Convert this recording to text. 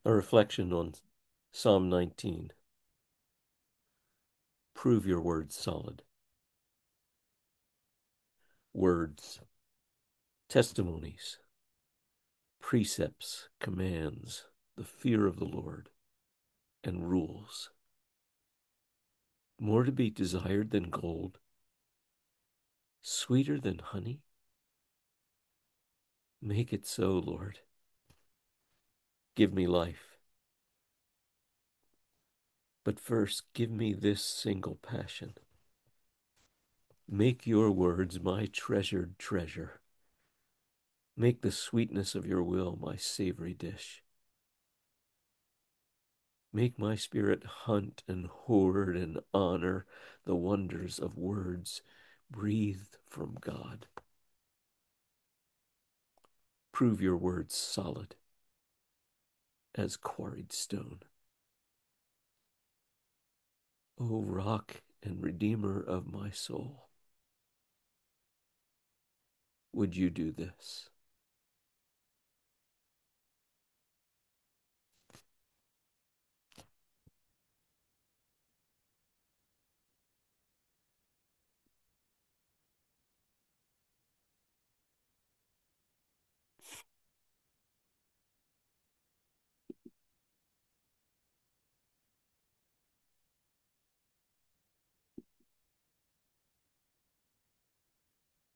A reflection on Psalm 19. Prove your words solid. Words, testimonies, precepts, commands, the fear of the Lord, and rules. More to be desired than gold, sweeter than honey. Make it so, Lord. Give me life. But first, give me this single passion. Make your words my treasured treasure. Make the sweetness of your will my savory dish. Make my spirit hunt and hoard and honor the wonders of words breathed from God. Prove your words solid as quarried stone. O rock and redeemer of my soul, would you do this?